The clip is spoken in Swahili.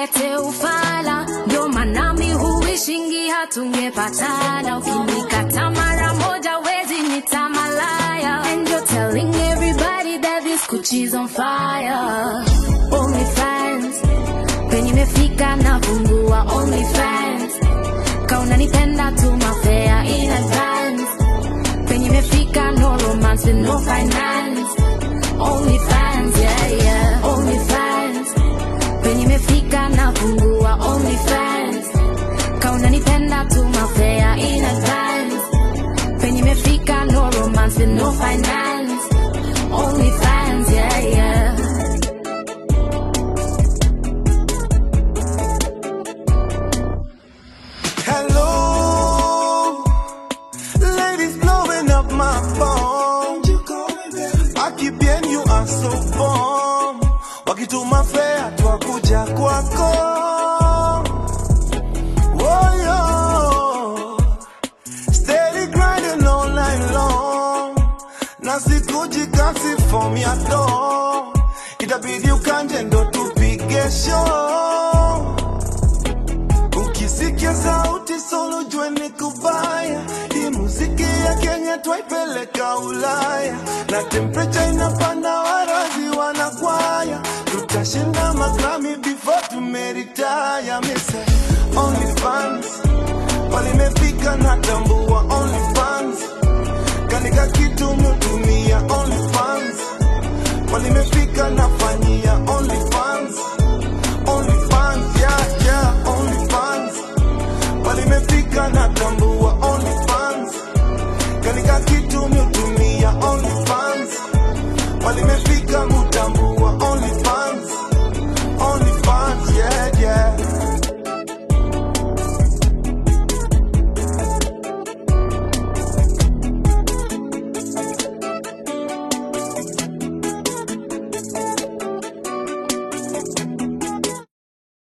usilete ufala, ndio maana mimi huishingi hatungepatana. Ukinikata mara moja wezi nitamalaya. And you're telling everybody that this Gucci's on fire. Only fans, penye mefika na fungua only fans. Kauna nipenda to my fare in advance. Penye mefika no romance with no finance. Only fans, yeah, yeah, only fans. Penye mefika na fungua only fans. Kauna nipenda to my fare in advance. Penye mefika no romance with no finance. Only fans, yeah, yeah. Hello, ladies blowing up my phone. Akibien you are so bomb. Wakituma fare twakuja kwako. Oh yo, steady grinding all night long. Nasikuji kasi form ya door. Itabidi ukanje ndo tupige show. Ukisikia sauti solo jue ni kubaya. Hii muziki ya Kenya twaipeleka Ulaya. Na temperature inapanda warazi wanakwaya. Tutashinda magrami before tumeretire.